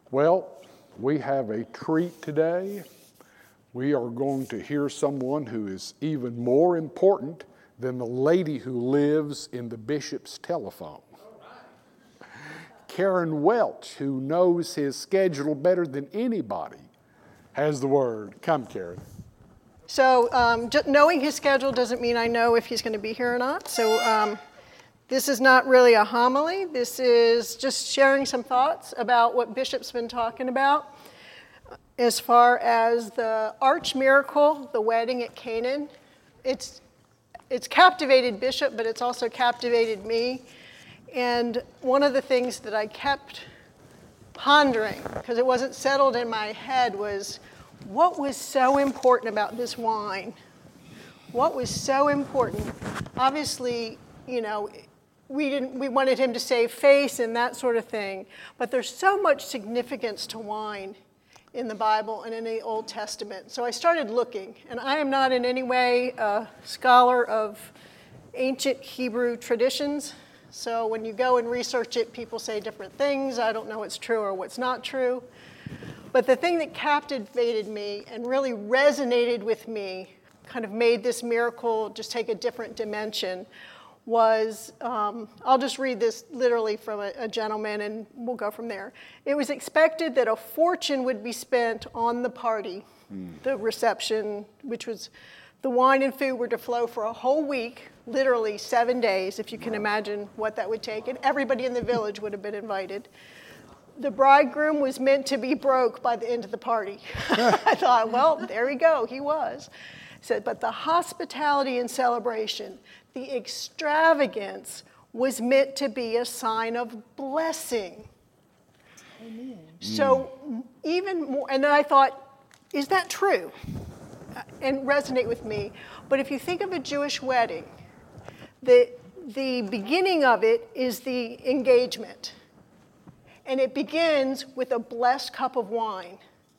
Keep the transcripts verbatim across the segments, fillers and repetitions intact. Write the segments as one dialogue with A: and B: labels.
A: Well, we have a treat today. We are going to hear someone who is even more important than the lady who lives in the bishop's telephone. Karen Welch, who knows his schedule better than anybody, has the word. Come, Karen.
B: So um, just knowing his schedule doesn't mean I know if he's going to be here or not. So um, this is not really a homily. This is just sharing some thoughts about what Bishop's been talking about as far as the arch miracle, the wedding at Canaan. It's, it's captivated Bishop, but it's also captivated me. And one of the things that I kept pondering, because it wasn't settled in my head, was what was so important about this wine? What was so important? Obviously, you know, we didn't we wanted him to save face and that sort of thing, but there's so much significance to wine in the Bible and in the Old Testament. So I started looking, and I am not in any way a scholar of ancient Hebrew traditions. So when you go and research it, people say different things. I don't know what's true or what's not true. But the thing that captivated me and really resonated with me, kind of made this miracle just take a different dimension, was, um, I'll just read this literally from a, a gentleman and we'll go from there. It was expected that a fortune would be spent on the party, mm. the reception, which was the wine and food were to flow for a whole week, literally seven days, if you can imagine what that would take, and everybody in the village would have been invited. The bridegroom was meant to be broke by the end of the party. I thought, well, there we go, he was. He said, but the hospitality and celebration, the extravagance was meant to be a sign of blessing. Amen. So mm. even more, and then I thought, is that true? And resonate with me. But if you think of a Jewish wedding, the, the beginning of it is the engagement. And it begins with a blessed cup of wine.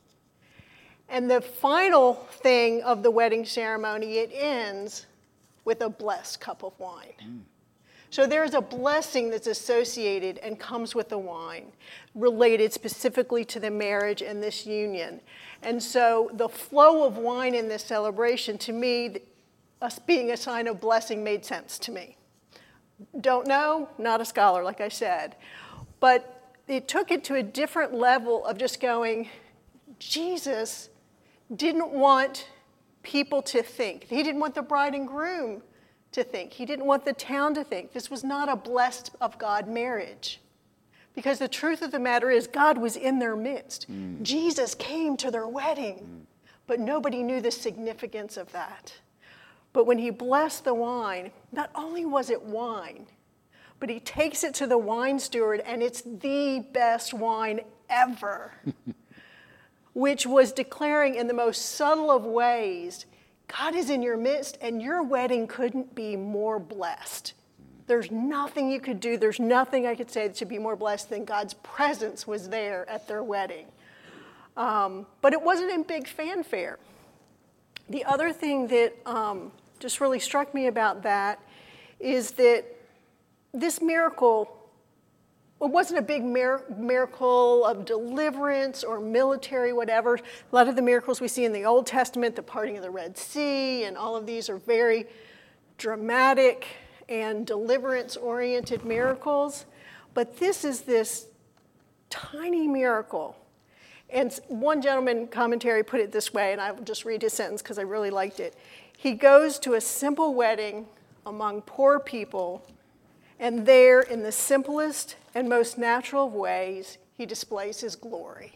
B: And the final thing of the wedding ceremony, it ends with a blessed cup of wine. Mm. So there's a blessing that's associated and comes with the wine, related specifically to the marriage and this union. And so the flow of wine in this celebration, to me, us being a sign of blessing made sense to me. Don't know, not a scholar, like I said. But it took it to a different level of just going, Jesus didn't want people to think. He didn't want the bride and groom to think. He didn't want the town to think. This was not a blessed of God marriage. Because the truth of the matter is God was in their midst. Mm. Jesus came to their wedding, mm. but nobody knew the significance of that. But when he blessed the wine, not only was it wine, but he takes it to the wine steward, and it's the best wine ever, which was declaring in the most subtle of ways, God is in your midst, and your wedding couldn't be more blessed. There's nothing you could do, there's nothing I could say that should be more blessed than God's presence was there at their wedding. Um, but it wasn't in big fanfare. The other thing that um, just really struck me about that is that this miracle, it wasn't a big mir- miracle of deliverance or military, whatever. A lot of the miracles we see in the Old Testament, the parting of the Red Sea, and all of these are very dramatic and deliverance-oriented miracles. But this is this tiny miracle. And one gentleman commentary put it this way, and I'll just read his sentence because I really liked it. He goes to a simple wedding among poor people, and there, in the simplest and most natural of ways, he displays his glory.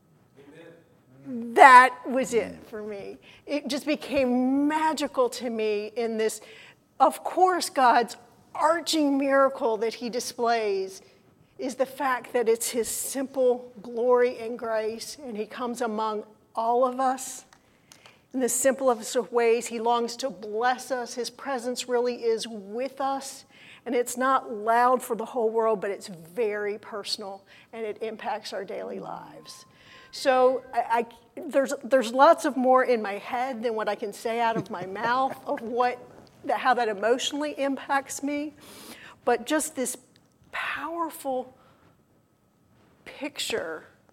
B: Amen. That was it for me. It just became magical to me in this, of course, God's arching miracle that he displays is the fact that it's his simple glory and grace, and he comes among all of us. In the simplest of ways, he longs to bless us. His presence really is with us. And it's not loud for the whole world, but it's very personal, and it impacts our daily lives. So I, I, there's, there's lots of more in my head than what I can say out of my mouth of what, how that emotionally impacts me. But just this powerful picture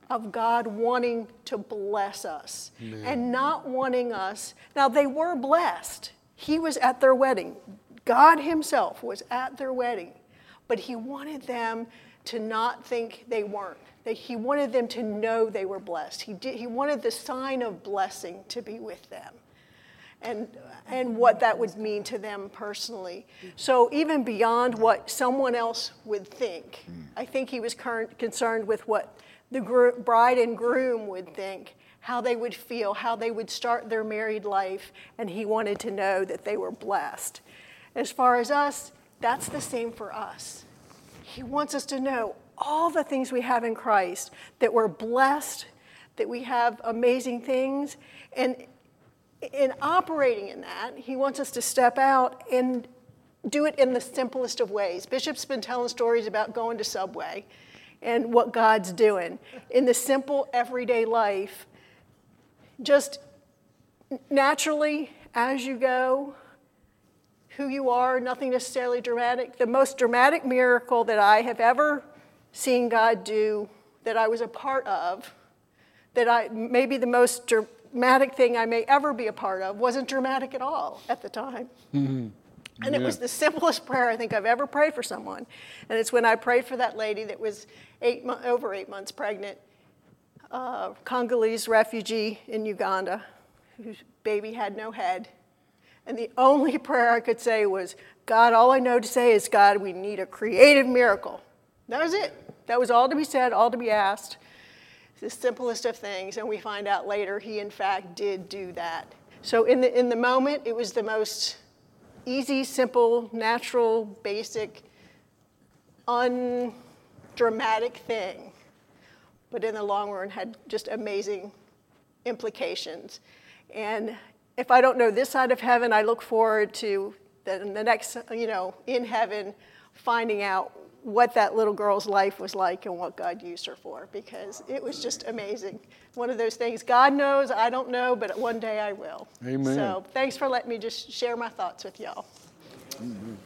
B: of God wanting to bless us Amen. And not wanting us. Now, they were blessed. He was at their wedding. God himself was at their wedding. But he wanted them to not think they weren't. That he wanted them to know they were blessed. He did, he wanted the sign of blessing to be with them. And, and what that would mean to them personally. So even beyond what someone else would think, I think he was cur- concerned with what the gr- bride and groom would think, how they would feel, how they would start their married life, and he wanted to know that they were blessed. As far as us, that's the same for us. He wants us to know all the things we have in Christ, that we're blessed, that we have amazing things, and in operating in that, he wants us to step out and do it in the simplest of ways. Bishop's been telling stories about going to Subway and what God's doing. In the simple, everyday life, just naturally, as you go, who you are, nothing necessarily dramatic. The most dramatic miracle that I have ever seen God do, that I was a part of, that I, maybe the most dramatic thing I may ever be a part of, wasn't dramatic at all at the time. Mm-hmm. And yeah. It was the simplest prayer I think I've ever prayed for someone. And it's when I prayed for that lady that was eight mo- over eight months pregnant, uh, Congolese refugee in Uganda, whose baby had no head. And the only prayer I could say was, God, all I know to say is, God, we need a creative miracle. That was it. That was all to be said, all to be asked. The simplest of things, and we find out later he, in fact, did do that. So in the in the moment, it was the most easy, simple, natural, basic, undramatic thing. But in the long run, had just amazing implications. And if I don't know this side of heaven, I look forward to the, the next, you know, in heaven, finding out what that little girl's life was like and what God used her for, because it was just amazing. One of those things, God knows, I don't know, but one day I will.
A: Amen.
B: So thanks for letting me just share my thoughts with y'all.
A: Amen.